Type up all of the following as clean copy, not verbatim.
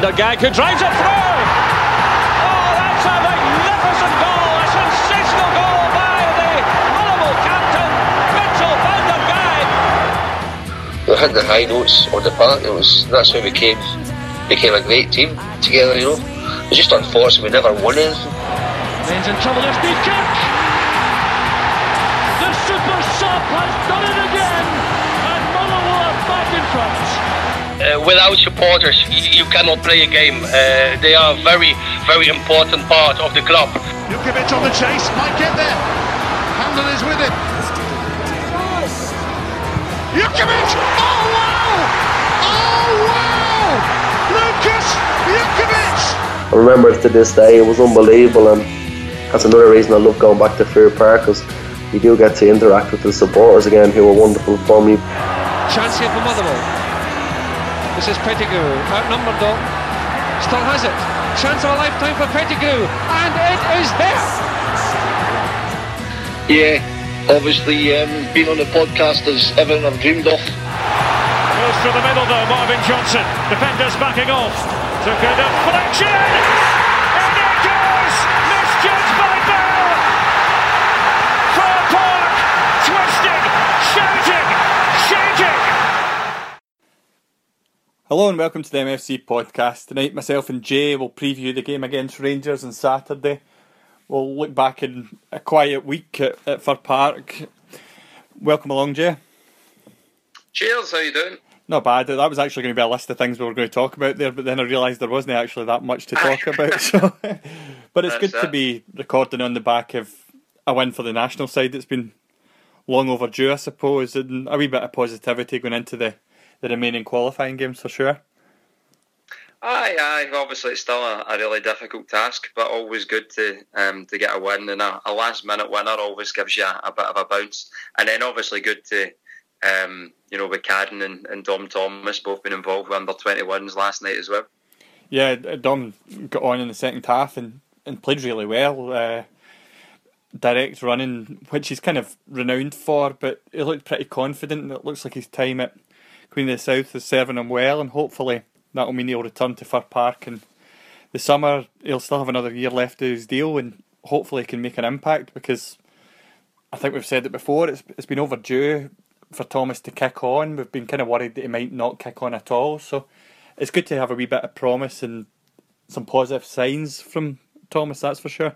Vandergag who drives it through. Oh, that's a magnificent goal, a sensational goal by the Motherwell captain, Mitchell Vandergag. We hit the high notes on the park. That's how we became a great team together. You know, it's just unfortunate we never won anything. Men's in trouble. There's Beachcock. The super sub has done it again, and Motherwell are back in front. Without supporters, you cannot play a game. They are a very, very important part of the club. Jukovic on the chase, might get there. Handel is with it. Jukovic! Oh wow! Oh wow! Lucas Jukovic! I remember it to this day. It was unbelievable, and that's another reason I love going back to Fair Park, because you do get to interact with the supporters again, who were wonderful for me. Chance here for Motherwell. This is Pettigrew, outnumbered though. Still has it. Chance of a lifetime for Pettigrew, and it is there. Yeah, obviously being on the podcast is everything I've dreamed of. Goes through the middle though, Marvin Johnson. Defenders backing off. Took a deflection. And it goes. Misjudged by Bell. Fir Park. Twisting. Shouting. Shaking. Hello and welcome to the MFC podcast. Tonight myself and Jay will preview the game against Rangers on Saturday. We'll look back in a quiet week at Fir Park. Welcome along, Jay. Cheers, how you doing? Not bad. That was actually going to be a list of things we were going to talk about there, but then I realised there wasn't actually that much to talk about. So, but it's good to be recording on the back of a win for the national side. It's been long overdue, I suppose, and a wee bit of positivity going into the remaining qualifying games for sure. Aye. Obviously, it's still a really difficult task, but always good to get a win, and a last minute winner always gives you a bit of a bounce. And then obviously good to with Cadden and Dom Thomas both been involved with under 21s last night as well. Yeah, Dom got on in the second half and played really well. Direct running, which he's kind of renowned for, but he looked pretty confident. It looks like his time at Queen of the South is serving him well, and hopefully that'll mean he'll return to Fir Park in the summer. He'll still have another year left of his deal, and hopefully he can make an impact, because I think we've said it before, it's been overdue for Thomas to kick on. We've been kind of worried that he might not kick on at all, so it's good to have a wee bit of promise and some positive signs from Thomas, that's for sure.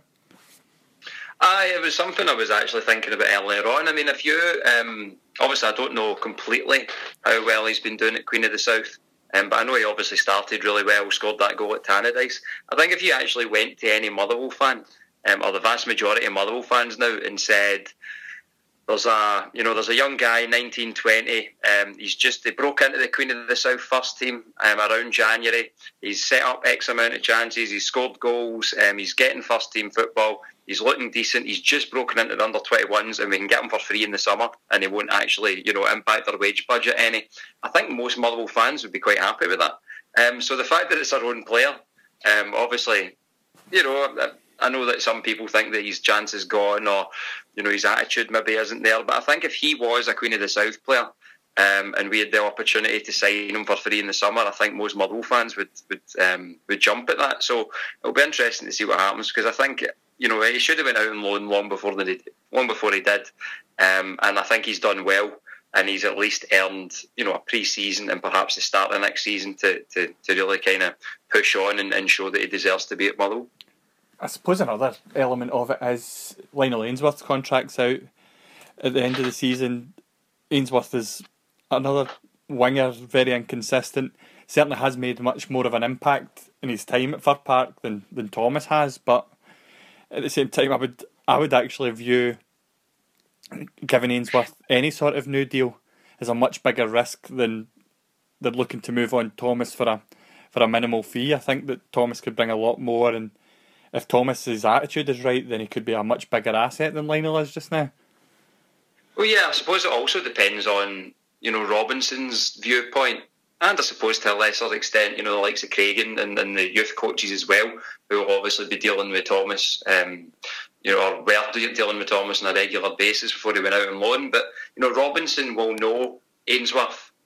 Aye, it was something I was actually thinking about earlier on. I mean, if you obviously I don't know completely how well he's been doing at Queen of the South, but I know he obviously started really well, scored that goal at Tannadice. I think if you actually went to any Motherwell fan, or the vast majority of Motherwell fans now, and said, there's a young guy, 19, 20. He broke into the Queen of the South first team around January. He's set up X amount of chances. He's scored goals. He's getting first team football. He's looking decent. He's just broken into the under 21s, and we can get him for free in the summer, and he won't actually, impact their wage budget any. I think most Motherwell fans would be quite happy with that. So the fact that it's our own player, obviously, I know that some people think that his chance is gone, or his attitude maybe isn't there. But I think if he was a Queen of the South player, and we had the opportunity to sign him for free in the summer, I think most Motherwell fans would jump at that. So it'll be interesting to see what happens, because I think he should have been out on loan long before he did, and I think he's done well, and he's at least earned a pre-season and perhaps the start of next season to really kind of push on and show that he deserves to be at Motherwell. I suppose another element of it is Lionel Ainsworth's contract's out at the end of the season. Ainsworth is another winger, very inconsistent. Certainly has made much more of an impact in his time at Fir Park than Thomas has, but at the same time I would actually view giving Ainsworth any sort of new deal as a much bigger risk than they're looking to move on Thomas for a minimal fee. I think that Thomas could bring a lot more, and if Thomas's attitude is right, then he could be a much bigger asset than Lionel is just now. Well, yeah, I suppose it also depends on, Robinson's viewpoint, and I suppose to a lesser extent, the likes of Craig and the youth coaches as well, who will obviously be dealing with Thomas, or were dealing with Thomas on a regular basis before he went out on loan. But, Robinson will know Ainsworth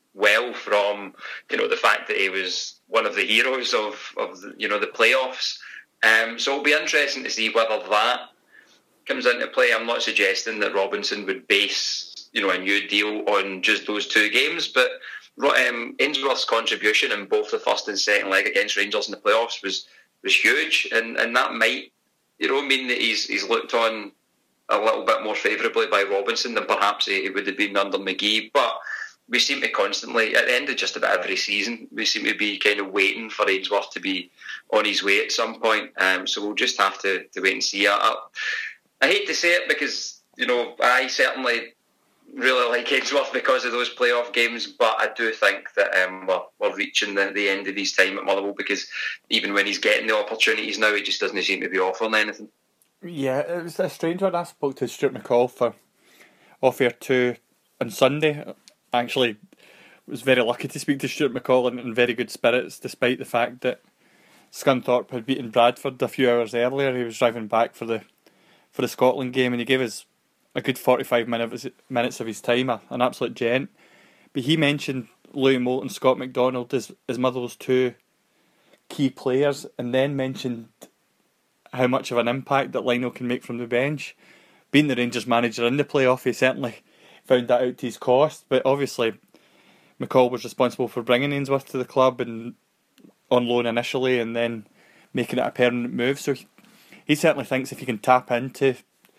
well from, the fact that he was one of the heroes of the playoffs. So it'll be interesting to see whether that comes into play. I'm not suggesting that Robinson would base, a new deal on just those 2 games, but Ainsworth's contribution in both the first and second leg against Rangers in the playoffs was huge, and that might, mean that he's looked on a little bit more favourably by Robinson than perhaps he would have been under McGee. But we seem to constantly, at the end of just about every season, we seem to be kind of waiting for Ainsworth to be on his way at some point. So we'll just have to wait and see. I hate to say it because, I certainly really like Ainsworth because of those playoff games, but I do think that we're reaching the end of his time at Motherwell, because even when he's getting the opportunities now, he just doesn't seem to be offering anything. Yeah, it was a strange one. I spoke to Stuart McCall for off-air 2 on Sunday. I actually was very lucky to speak to Stuart McCall in very good spirits, despite the fact that Scunthorpe had beaten Bradford a few hours earlier. He was driving back for the Scotland game, and he gave us a good 45 minutes of his time, an absolute gent. But he mentioned Louis Moult and Scott McDonald as Motherwell's 2 key players, and then mentioned how much of an impact that Lionel can make from the bench. Being the Rangers manager in the playoff, he certainly found that out to his cost, but obviously McCall was responsible for bringing Ainsworth to the club and on loan initially, and then making it a permanent move. So he certainly thinks if you can tap into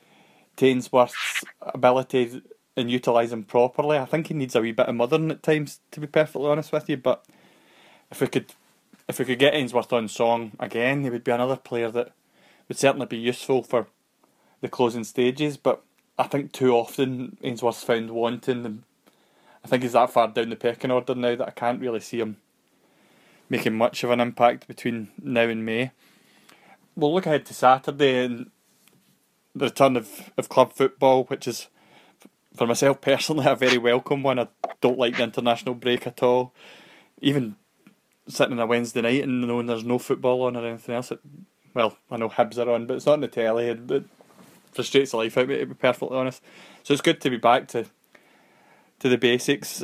Ainsworth's ability and utilise him properly, I think he needs a wee bit of mothering at times, to be perfectly honest with you. But if we could get Ainsworth on song again, he would be another player that would certainly be useful for the closing stages. But I think too often Ainsworth's found wanting, and I think he's that far down the pecking order now that I can't really see him making much of an impact between now and May. We'll look ahead to Saturday and the return of club football, which is, for myself personally, a very welcome one. I don't like the international break at all. Even sitting on a Wednesday night and knowing there's no football on or anything else. Well, I know Hibs are on, but it's not on the telly. It frustrates the life out of me, to be perfectly honest. So it's good to be back to the basics.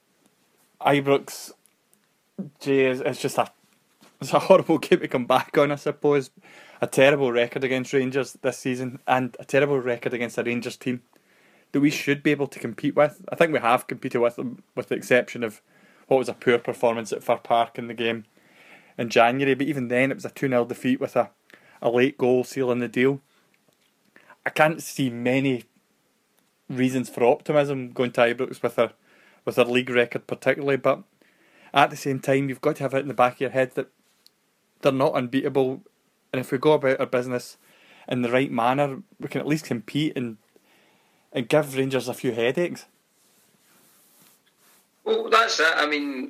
Ibrox, Jay, it's just it's a horrible game to come back on, I suppose. A terrible record against Rangers this season, and a terrible record against a Rangers team that we should be able to compete with. I think we have competed with them, with the exception of what was a poor performance at Fir Park in the game in January, but even then it was a 2-0 defeat with a late goal sealing the deal. I can't see many reasons for optimism going to Ibrox with their league record particularly, but at the same time you've got to have it in the back of your head that they're not unbeatable, and if we go about our business in the right manner, we can at least compete and give Rangers a few headaches. Well, that's it. I mean,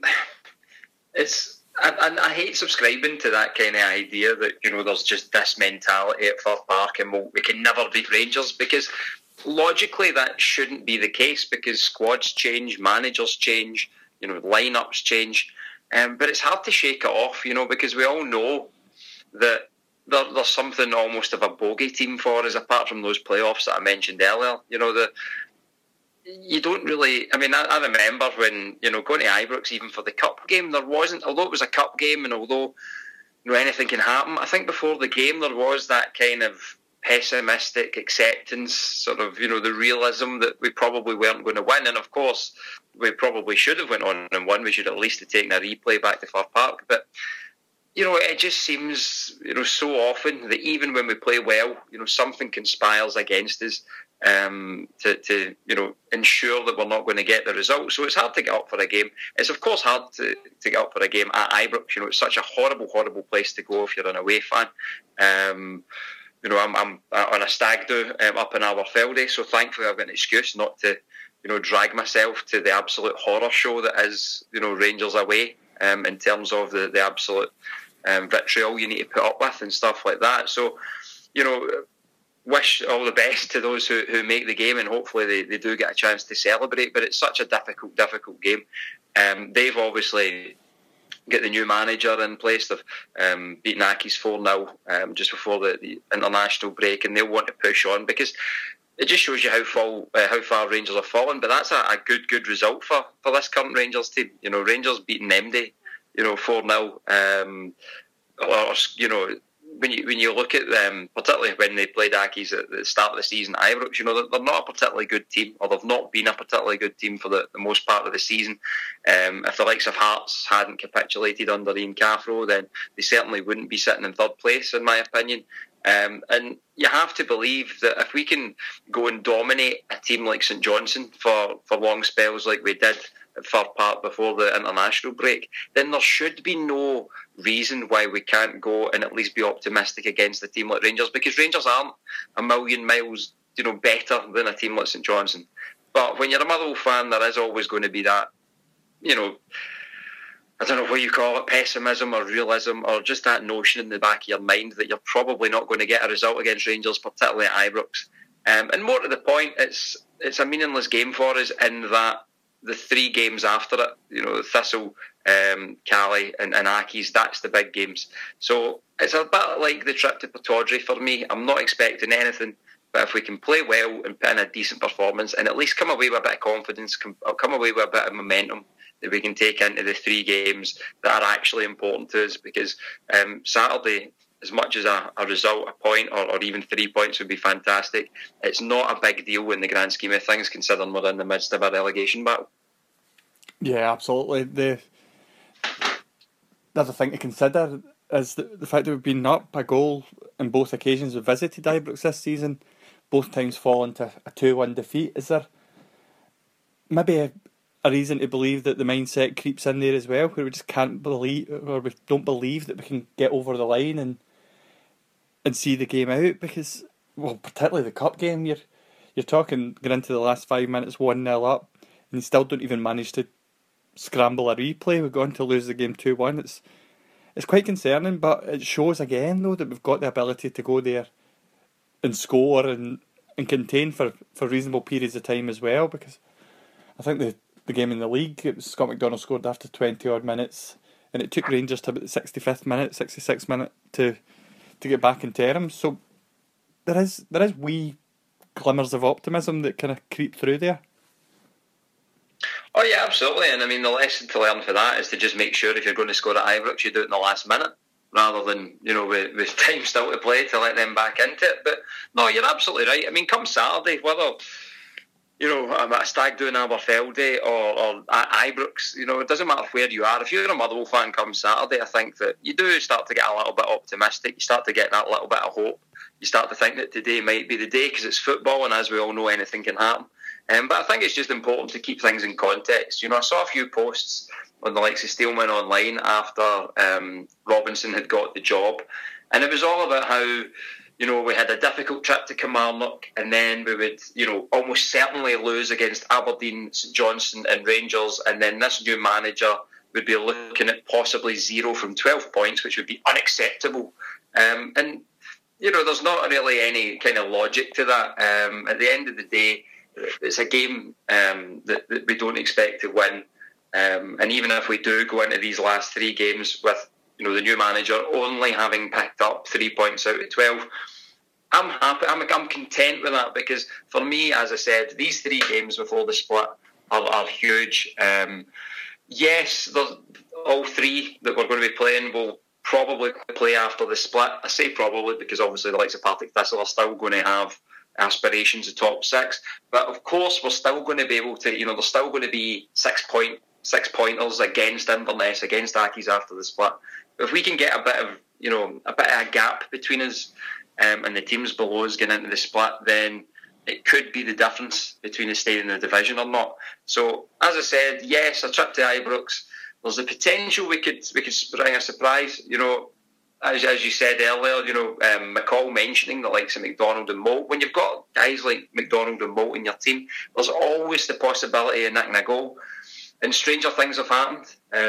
I hate subscribing to that kind of idea that, there's just this mentality at Fir Park and we can never beat Rangers, because logically that shouldn't be the case, because squads change, managers change, lineups change, but it's hard to shake it off, because we all know that there's something almost of a bogey team for us, apart from those playoffs that I mentioned earlier. You don't really... I mean, I remember when, going to Ibrox, even for the cup game, there wasn't... Although it was a cup game and although, anything can happen, I think before the game there was that kind of pessimistic acceptance, sort of, the realism that we probably weren't going to win. And of course, we probably should have went on and won. We should at least have taken a replay back to Fir Park. But, it just seems, so often that even when we play well, something conspires against us to ensure that we're not going to get the result. So it's hard to get up for a game. It's of course hard to get up for a game at Ibrox. It's such a horrible, horrible place to go if you're an away fan. I'm on a stag do up in Aberfeldy, so thankfully I've got an excuse not to, drag myself to the absolute horror show that is, Rangers away, in terms of the absolute vitriol you need to put up with and stuff like that. So, wish all the best to those who make the game, and hopefully they do get a chance to celebrate. But it's such a difficult game. They've obviously got the new manager in place. They've beaten Aki's 4-0 just before the international break, and they'll want to push on because it just shows you how far Rangers have fallen. But that's a good result for this current Rangers team. You know, Rangers beating Emdy, 4-0. Or when you look at them, particularly when they played Accies at the start of the season, Ibrox, they're not a particularly good team, or they've not been a particularly good team for the most part of the season. If the likes of Hearts hadn't capitulated under Ian Cathro, then they certainly wouldn't be sitting in third place, in my opinion. And you have to believe that if we can go and dominate a team like St Johnstone for long spells like we did at Fir Park before the international break, then there should be no reason why we can't go and at least be optimistic against a team like Rangers, because Rangers aren't a million miles better than a team like St Johnstone. But when you're a Motherwell fan, there is always going to be that, I don't know what you call it, pessimism or realism, or just that notion in the back of your mind that you're probably not going to get a result against Rangers, particularly at Ibrox. And more to the point, it's a meaningless game for us in that the 3 games after it, Thistle, Cali and Accies, that's the big games. So it's a bit like the trip to Pittodrie for me. I'm not expecting anything, but if we can play well and put in a decent performance and at least come away with a bit of confidence, come away with a bit of momentum that we can take into the 3 games that are actually important to us, because Saturday, as much as a result, a point or even 3 points would be fantastic, it's not a big deal in the grand scheme of things, considering we're in the midst of a relegation battle. Yeah, absolutely. The other thing to consider is the fact that we've been up a goal in both occasions we've visited Ibrox this season, both times falling to a 2-1 defeat. Is there maybe a reason to believe that the mindset creeps in there as well, where we just can't believe, or we don't believe that we can get over the line and see the game out? Because, well, particularly the cup game, you're talking going into the last 5 minutes 1-0 up, and you still don't even manage to scramble a replay. We're going to lose the game 2-1. It's quite concerning, but it shows again though that we've got the ability to go there and score and contain for reasonable periods of time as well. Because I think the game in the league, it was Scott McDonald scored after 20 odd minutes, and it took Rangers to about the 65th minute, 66th minute to get back in terms. So there is wee glimmers of optimism that kind of creep through there. Oh yeah, absolutely. And I mean, the lesson to learn for that is to just make sure if you're going to score at Ibrox, you do it in the last minute, rather than with time still to play to let them back into it. But no, you're absolutely right. I mean, come Saturday, whether I'm at a Stag do in Aberfeldy or at Ibrox, it doesn't matter where you are. If you're a Motherwell fan come Saturday, I think that you do start to get a little bit optimistic. You start to get that little bit of hope. You start to think that today might be the day, because it's football, and as we all know, anything can happen. But I think it's just important to keep things in context. I saw a few posts on the likes of Steelman online after Robinson had got the job, and it was all about how we had a difficult trip to Kilmarnock, and then we would almost certainly lose against Aberdeen, St Johnstone and Rangers, and then this new manager would be looking at possibly 0 from 12 points, which would be unacceptable. And there's not really any kind of logic to that. At the end of the day, it's a game that we don't expect to win. And even if we do go into these last 3 games with the new manager only having picked up 3 points out of 12, I'm happy. I'm content with that, because for me, as I said, these 3 games before the split are huge. Yes, there's all 3 that we're going to be playing will probably play after the split. I say probably because obviously the likes of Partick Thistle are still going to have aspirations of top 6, but of course we're still going to be able to, there's still going to be 6 pointers against Inverness, against Accies after the split. But if we can get a bit of a gap between us and the teams below us getting into the split, then it could be the difference between us staying in the division or not. So as I said, yes, a trip to Ibrox, there's the potential we could bring a surprise. As you said earlier, McCall mentioning the likes of McDonald and Moult. When you've got guys like McDonald and Moult in your team, there's always the possibility of nicking a goal. And stranger things have happened.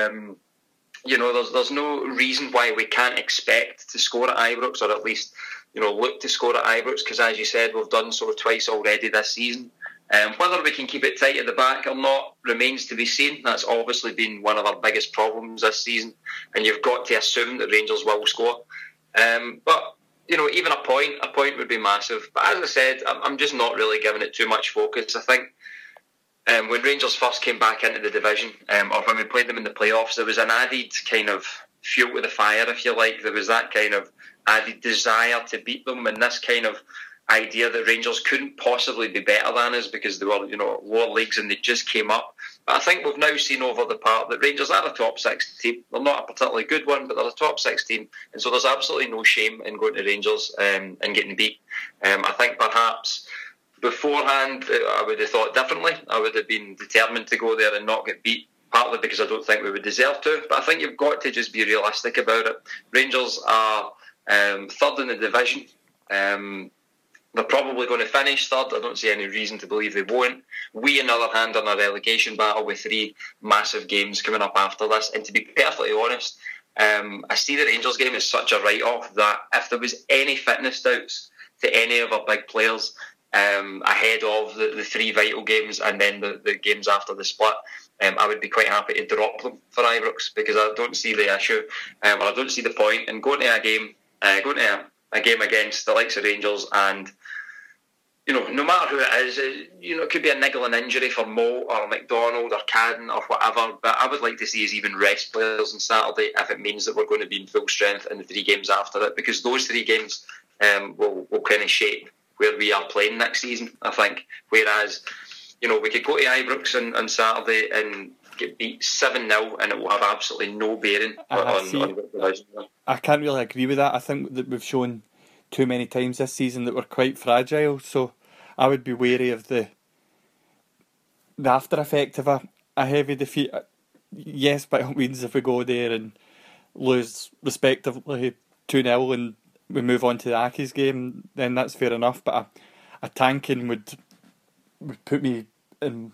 There's no reason why we can't expect to score at Ibrox, or at least, look to score at Ibrox, because as you said, we've done so twice already this season. Whether we can keep it tight at the back or not remains to be seen. That's obviously been one of our biggest problems this season, and you've got to assume that Rangers will score. But even a point would be massive. But as I said, I'm just not really giving it too much focus. I think when Rangers first came back into the division, or when we played them in the playoffs, there was an added kind of fuel to the fire, if you like. There was that kind of added desire to beat them, and this kind of idea that Rangers couldn't possibly be better than us because they were, lower leagues and they just came up. But I think we've now seen over the part that Rangers are a top 6 team. They're not a particularly good one, but they're a top 6 team, and so there's absolutely no shame in going to Rangers and getting beat. I think perhaps beforehand I would have thought differently. I would have been determined to go there and not get beat, partly because I don't think we would deserve to, but I think you've got to just be realistic about it. Rangers are third in the division. They're probably going to finish third. I don't see any reason to believe they won't. We, on the other hand, are in a relegation battle with 3 massive games coming up after this. And to be perfectly honest, I see the Rangers game as such a write-off that if there was any fitness doubts to any of our big players ahead of the 3 vital games and then the games after the split, I would be quite happy to drop them for Ibrox, because I don't see the issue, or I don't see the point in going to a game against the likes of Rangers, and no matter who it is, it could be a niggling injury for Mo or McDonald or Cadden or whatever, but I would like to see us even rest players on Saturday if it means that we're going to be in full strength in the 3 games after it, because those 3 games will kind of shape where we are playing next season, I think. Whereas, we could go to Ibrox on Saturday and get beat 7-0 and it will have absolutely no bearing on the division. I can't really agree with that. I think that we've shown too many times this season that we're quite fragile, so I would be wary of the after effect of a heavy defeat. Yes, by all means, if we go there and lose respectively 2-0 and we move on to the Accies game, then that's fair enough, but a tanking would put me in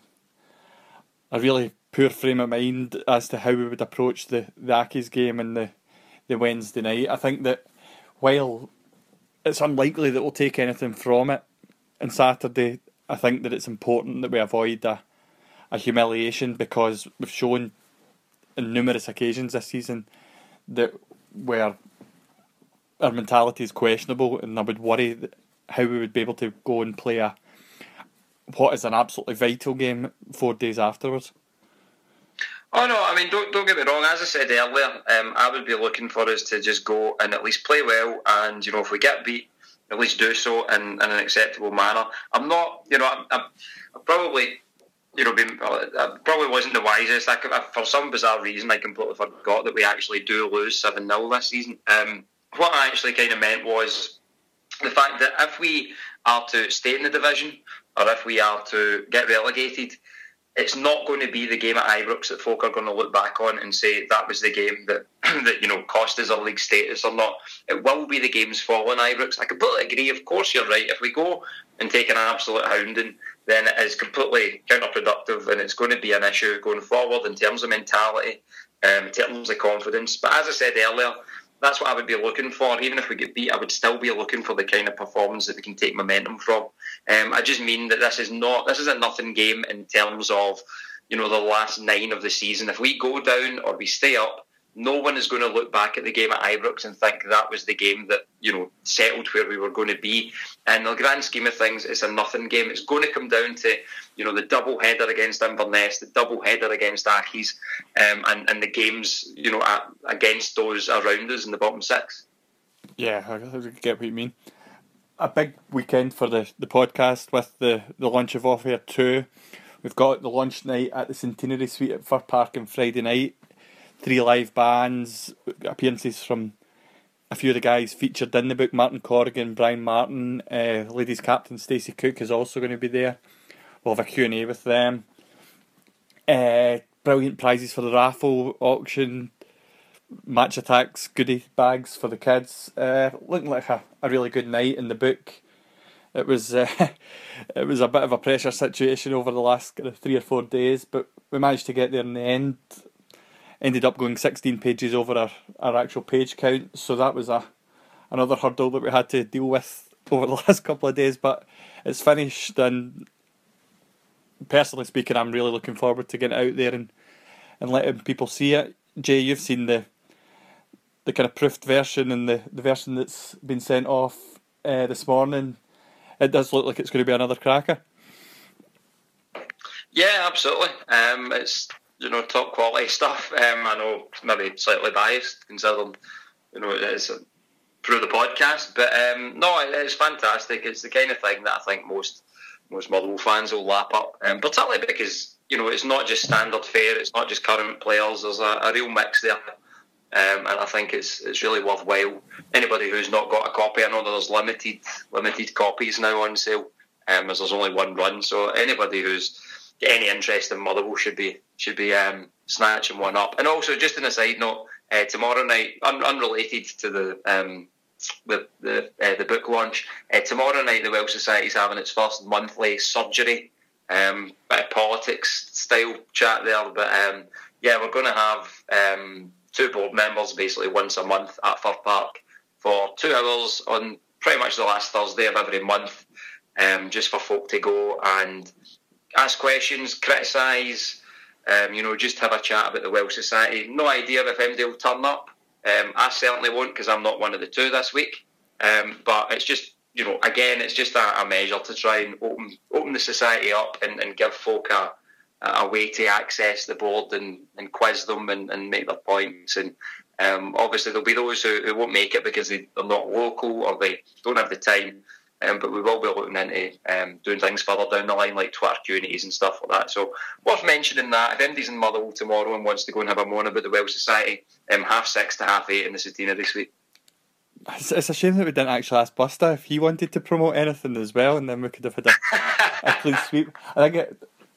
a really poor frame of mind as to how we would approach the Accies game and the Wednesday night. I think that while it's unlikely that we'll take anything from it on Saturday, I think that it's important that we avoid a humiliation, because we've shown on numerous occasions this season that where our mentality is questionable, and I would worry how we would be able to go and play what is an absolutely vital game 4 days afterwards. Oh no, I mean, don't get me wrong. As I said earlier, I would be looking for us to just go and at least play well, and if we get beat, at least do so in an acceptable manner. I'm not, I probably, I probably wasn't the wisest. For some bizarre reason, I completely forgot that we actually do lose 7-0 this season. What I actually kind of meant was the fact that if we are to stay in the division, or if we are to get relegated, it's not going to be the game at Ibrox that folk are going to look back on and say that was the game that cost us our league status or not. It will be the games following Ibrox. I completely agree. Of course, you're right. If we go and take an absolute hounding, then it is completely counterproductive, and it's going to be an issue going forward in terms of mentality, in terms of confidence. But as I said earlier, that's what I would be looking for. Even if we get beat, I would still be looking for the kind of performance that we can take momentum from. I just mean that this is a nothing game in terms of the last 9 of the season. If we go down or we stay up, no one is going to look back at the game at Ibrox and think that was the game that settled where we were going to be. And in the grand scheme of things, it's a nothing game. It's going to come down to the double header against Inverness, the double header against Accies, and the games against those around us in the bottom 6. Yeah, I get what you mean. A big weekend for the podcast with the launch of Off Air 2. We've got the launch night at the Centenary Suite at Fir Park on Friday night. 3 live bands, appearances from a few of the guys featured in the book. Martin Corrigan, Brian Martin, ladies captain Stacey Cook is also going to be there. We'll have a Q&A with them. Brilliant prizes for the raffle auction. Match Attacks goodie bags for the kids. Looking like a really good night in the book. It was a bit of a pressure situation over the last 3 or 4 days, but we managed to get there in the end. Ended up going 16 pages over our actual page count, so that was another hurdle that we had to deal with over the last couple of days, but it's finished, and personally speaking, I'm really looking forward to getting out there and letting people see it. Jay, you've seen the the kind of proofed version and the version that's been sent off this morning, it does look like it's going to be another cracker. Yeah, absolutely. It's top quality stuff. I know maybe slightly biased considering it's through the podcast, but no, it's fantastic. It's the kind of thing that I think most Motherwell fans will lap up, particularly because it's not just standard fare, it's not just current players. There's a real mix there, and I think it's really worthwhile. Anybody who's not got a copy, I know there's limited copies now on sale, as there's only one run. So anybody who's got any interest in Motherwell should be snatching one up. And also, just on a side note, tomorrow night, unrelated to the book launch, tomorrow night the Welsh Society's having its first monthly surgery, politics style chat there. But we're going to have 2 board members basically once a month at Fir Park for 2 hours on pretty much the last Thursday of every month, just for folk to go and ask questions, criticise, just have a chat about the Welsh Society. No idea if MD will turn up. I certainly won't, because I'm not one of the 2 this week. But it's just, again, it's just a measure to try and open the society up and give folk a way to access the board and quiz them and make their points. And obviously there'll be those who won't make it because they're not local or they don't have the time. But we will be looking into doing things further down the line, like Twitter Q&As and stuff like that. So worth mentioning that. If MD's in Motherwell tomorrow and wants to go and have a moan about the Welsh Society, 6:30 to 8:30 in the Satina this week. It's a shame that we didn't actually ask Buster if he wanted to promote anything as well, and then we could have had a clean sweep. I think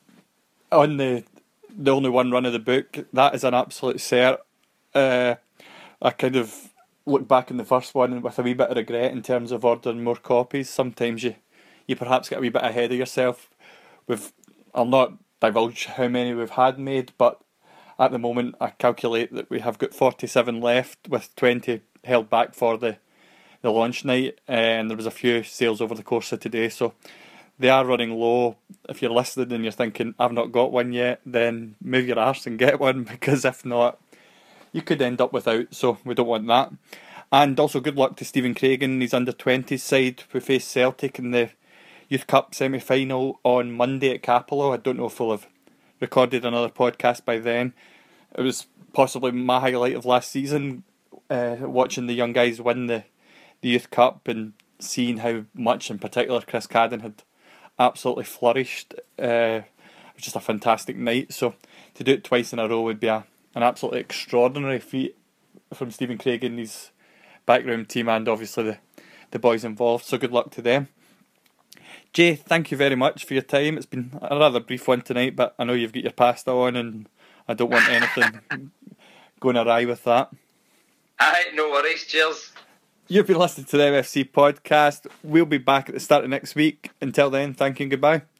on the only one run of the book, that is an absolute cert. I kind of look back in the first one with a wee bit of regret in terms of ordering more copies. Sometimes you perhaps get a wee bit ahead of yourself. I'll not divulge how many we've had made, but at the moment I calculate that we have got 47 left, with 20 held back for the launch night, and there was a few sales over the course of today, so they are running low. If you're listening and you're thinking, I've not got one yet, then move your arse and get one, because if not, you could end up without, so we don't want that. And also good luck to Stephen Craigan and his under-20s side, who face Celtic in the Youth Cup semi-final on Monday at Capello. I don't know if we'll have recorded another podcast by then. It was possibly my highlight of last season, watching the young guys win the Youth Cup and seeing how much in particular Chris Cadden had absolutely flourished. It was just a fantastic night, so to do it twice in a row would be an absolutely extraordinary feat from Stephen Craig and his background team, and obviously the boys involved, so good luck to them. Jay, thank you very much for your time. It's been a rather brief one tonight, but I know you've got your pasta on and I don't want anything going awry with that. Alright, no worries, cheers. You've been listening to the MFC podcast. We'll be back at the start of next week. Until then, thank you and goodbye.